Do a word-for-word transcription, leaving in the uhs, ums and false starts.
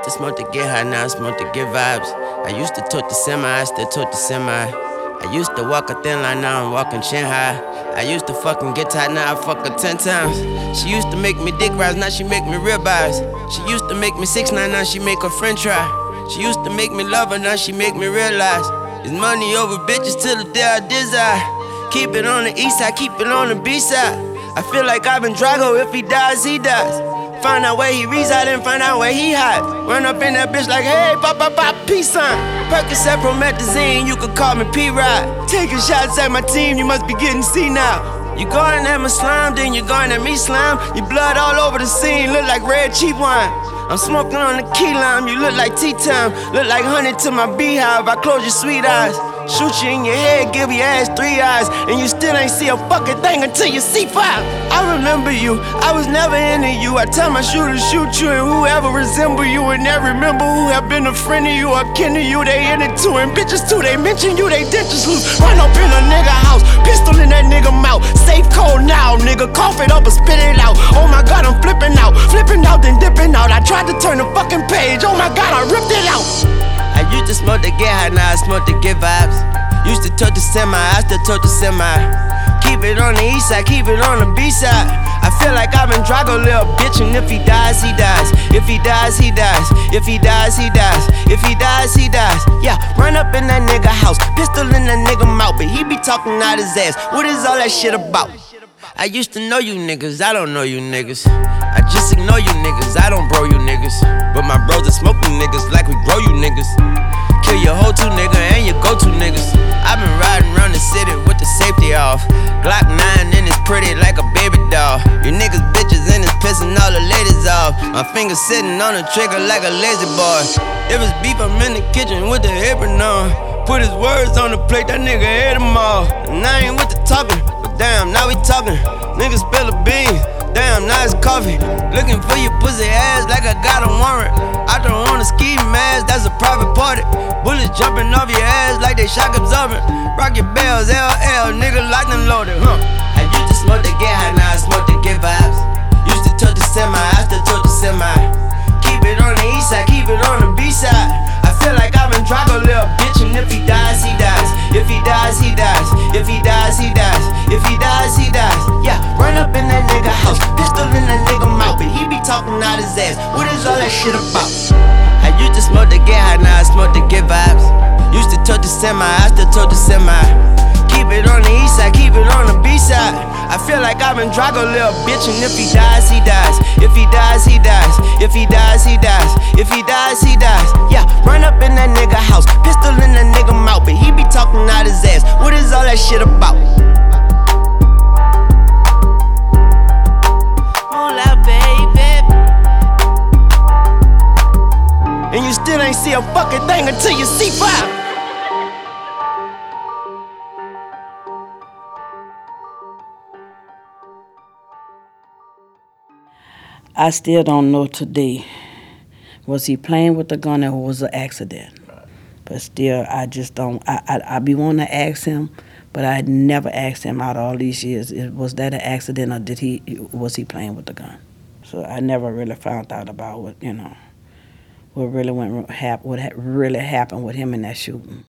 to smoke to get high, now I smoke to get vibes. I used to tote the semi, I still tote the semi. I used to walk a thin line, now I'm walking chin high. I used to fucking get tight, now I fuck her ten times. She used to make me dick rise, now she make me ribeyes. She used to make me six nine, now she make her friend try. She used to make me love her, now she make me realize it's money over bitches till the day I desire. Keep it on the east side, keep it on the B side. I feel like Ivan Drago, if he dies, he dies. Find out where he reside and find out where he hide. Run up in that bitch like, hey, pop, pop, pop, peace sign. Percocet promethazine, you could call me P-Ride. Taking shots at my team, you must be getting senile. You going at my slime, then you going at me slime. Your blood all over the scene, look like red cheap wine. I'm smoking on the key lime, you look like tea time. Look like honey to my beehive, I close your sweet eyes. Shoot you in your head, give your ass three eyes. And you still ain't see a fucking thing until you see five. I remember you, I was never into you. I tell my shooter shoot you, and whoever resemble you and never remember who have been a friend of you or kin to you, they in it too. And bitches too, they mention you, they dentures loose. Run up in a nigga house, pistol in that nigga mouth. Safe cold now, nigga, cough it up or spit it out. Oh my god, I'm flipping out, flipping out then dipping out. I tried to turn the fucking page, oh my god, I ripped it out. I used to smoke to get high, now I smoke to get vibes. Used to tote the semi, I still tote the semi. Keep it on the east side, keep it on the B side. I feel like I've been Drago, little bitch, and if he dies, he dies. If he dies, he dies. If he dies, he dies. If he dies, he dies. Yeah, run up in that nigga house, pistol in that nigga mouth, but he be talking out his ass. What is all that shit about? I used to know you niggas, I don't know you niggas. I just ignore you niggas, I don't bro you niggas. But my bros are smoking niggas like we grow you niggas. Kill your whole two nigga and your go-to niggas. I been riding around the city with the safety off. Glock nine and it's pretty like a baby doll. You niggas bitches and it's pissing all the ladies off. My fingers sitting on the trigger like a lazy boy. If it's beef, I'm in the kitchen with the apron on. Put his words on the plate, that nigga ate them all. And I ain't with the talking, but damn, now we talking. Niggas spill a bean, damn, now it's coffee. Looking for your pussy ass like I got a warrant. I don't want a ski mask, that's a private party. Bullets jumping off your ass like they shock absorbent. Rock your bells, L L, nigga locked and loaded, huh? I used to smoke to get high, now I smoke to get vibes. Used to tote the semi, I still tote the semi. Keep it on the east side, keep it on the B side. I feel like I've been Drago, little bitch, and if he dies, he dies. If he dies, he dies. If he dies, he dies. If he dies, he dies. Yeah, run up in that nigga house, pistol in that nigga mouth, but he be talking out his ass. What is all that shit about? I used to smoke to get high, now I smoke to get vibes. Used to tote the semi, I still tote the semi. Keep it on the east side, keep it on the B side. I feel like I've been Drago, little bitch, and if he dies, he dies. If he dies, he dies. If he dies, he dies. If he dies, he dies. Yeah, run up in that nigga house, pistol in that nigga mouth, but he be talking out his ass. What is all that shit about? Hola, baby. And you still ain't see a fucking thing until you see five. I still don't know today, was he playing with the gun or was it an accident? But still, I just don't, I, I, I be wanting to ask him, but I never asked him out all these years, was that an accident or did he, was he playing with the gun? So I never really found out about what, you know, what really went, what really happened with him in that shooting.